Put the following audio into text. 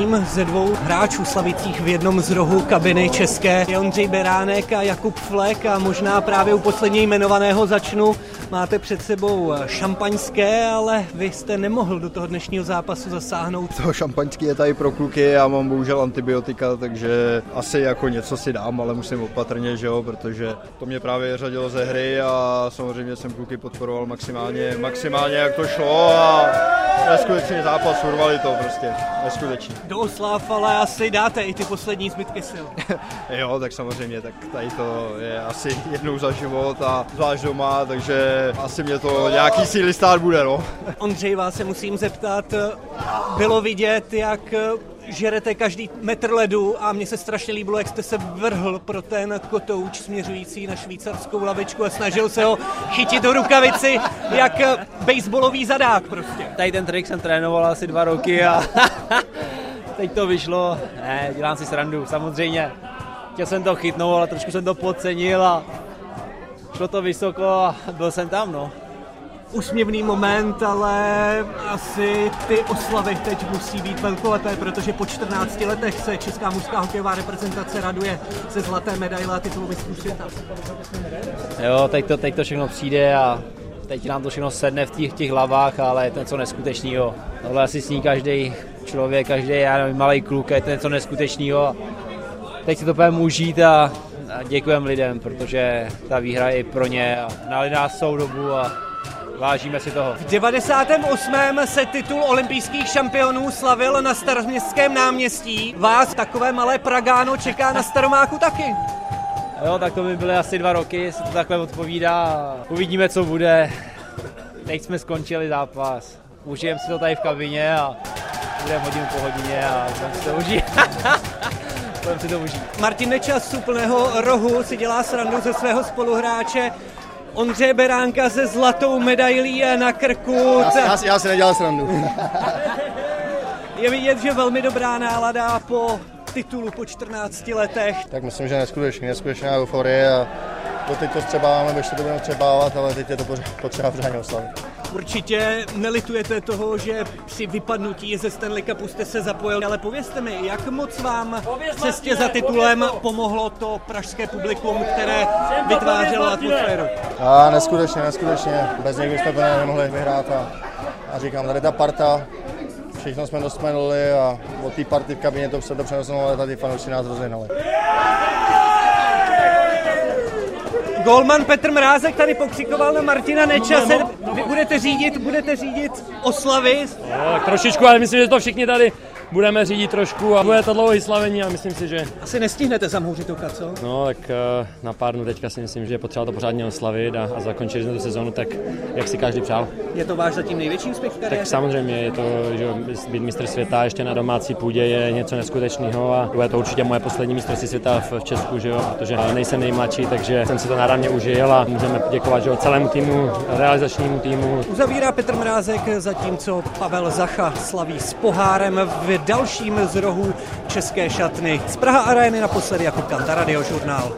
Jedním ze dvou hráčů slavících v jednom z rohů kabiny české je Ondřej Beránek a Jakub Flek a možná právě u posledně jmenovaného začnu. Máte před sebou šampaňské, ale vy jste nemohl do toho dnešního zápasu zasáhnout. To šampaňský je tady pro kluky, já mám bohužel antibiotika, takže asi jako něco si dám, ale musím opatrně, že jo, protože to mě právě řadilo ze hry a samozřejmě jsem kluky podporoval maximálně jak to šlo a neskutečný zápas, urvali to prostě, neskutečný. Do oslav ale asi dáte i ty poslední zbytky sil. Jo, tak samozřejmě, tak tady to je asi jednou za život a zvlášť doma, takže asi mě to nějaký síly stát bude, no. Ondřej, vás se musím zeptat, bylo vidět, jak žerete každý metr ledu a mně se strašně líbilo, jak jste se vrhl pro ten kotouč směřující na švýcarskou lavičku a snažil se ho chytit do rukavici jak baseballový zadák prostě. Tady ten trik jsem trénoval asi 2 roky a teď to vyšlo. Ne, dělám si srandu, samozřejmě. Chtěl jsem to chytnout, ale trošku jsem to podcenil a šlo to vysoko a byl jsem tam, no. Úsměvný moment, ale asi ty oslavy teď musí být velkolepé, protože po 14 letech se česká mužská hokejová reprezentace raduje ze zlaté medaile a titulu mistrů světa. Jo, teď to všechno přijde a teď nám to všechno sedne v těch hlavách, ale je to něco neskutečného. Tohle asi sní každý člověk, každý malý kluk, je to něco neskutečného. Teď si to budeme užít a děkujeme lidem, protože ta výhra je pro ně a nali nás soudobu a vážíme si toho. V 98. se titul olympijských šampionů slavil na Staroměstském náměstí. Vás takové malé Pragáno čeká na Staromáku taky. Jo, tak to by byly asi 2 roky, se to takhle odpovídá a uvidíme, co bude. Teď jsme skončili zápas. Užijeme si to tady v kabině a budeme hodinu po hodině a budeme si to užít. Martin Nečas z úplného rohu si dělá srandu ze svého spoluhráče Ondřeje Beránka se zlatou medailí na krku. Já si nedělal srandu. Je vidět, že velmi dobrá nálada po titulu po 14 letech. Tak myslím, že neskutečná euforie a teď to střebáváme, ještě to budeme střebávat, ale teď je to potřeba pořádně oslavit. Určitě nelitujete toho, že při vypadnutí ze Stanley Cupu jste se zapojil, ale povězte mi, jak moc vám v cestě za titulem pomohlo to pražské publikum, které vytvářelo atmosféru? Neskutečně, bez něj bychom to nemohli vyhrát a říkám, tady ta parta, všechno jsme dostmenuli a od té party v kabině to se to přenosilo, ale tady fanoušci nás rozvinali. Golman Petr Mrázek tady pokřikoval na Martina Nečase. Vy budete řídit oslavy? No, tak trošičku, ale myslím, že to všichni tady budeme řídit trošku a bude to dlouhý slavení a myslím si, že... Asi nestihnete zamhouřit oka, co? No, tak na pár dnů teďka si myslím, že je potřeba to pořádně oslavit a zakončit tu sezonu tak, jak si každý přál. Je to váš zatím největší úspěch v kariéře? Tak samozřejmě je to, že být mistr světa ještě na domácí půdě je něco neskutečného a bude to určitě moje poslední mistrovství světa v Česku, že jo, protože nejsem nejmladší, takže jsem si to náramně užil a můžeme děkovat, že jo, celému týmu, realizačnímu týmu. Uzavírá Petr Mrázek, zatímco Pavel Zacha slaví s pohárem v dalším z rohů české šatny. Z Praha Areny naposledy Jakub Kanta, Radiožurnál.